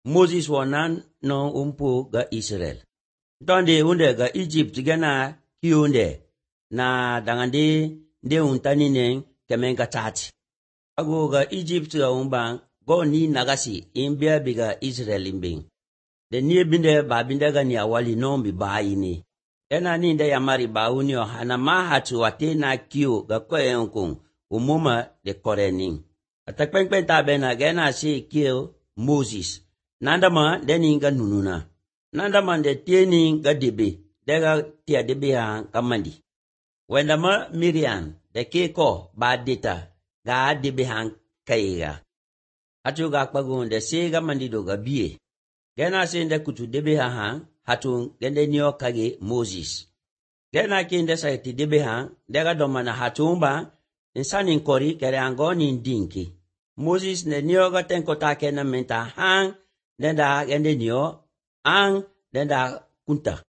Moses wanan no umpu ga Israel. Tonde unde ga Egypt gana kiunde na dangande de untani nen kemenga tati. Ago ga Egypt ga umbang go ni nagasi imbia biga Israel imbing. De nie binde ba binde ga ni awali nombi ba ini. Ena ni nde yamari ba unio hana mahatu wate na kiu ga kwe unkung umuma de korening. Atakpenkpen tabe na gena si kiu Moses. Nandama deni ga nununa. Nandama de tieni ga debe. Dega tia debe hang kamandi. Wendama Miriam de keko ba dita ga debe hang kaiga. Hatu ga kpagun de se ga mandido ga biye. Gena se nde kutu debe hang hatu gende nyo kage Moses. Gena kinde sa iti debe hang dega domana hatu umba insani nkori kere angoni ndinki. Moses ne nyo ga tenko take na menta hang denda gende nyo ang denda kunta.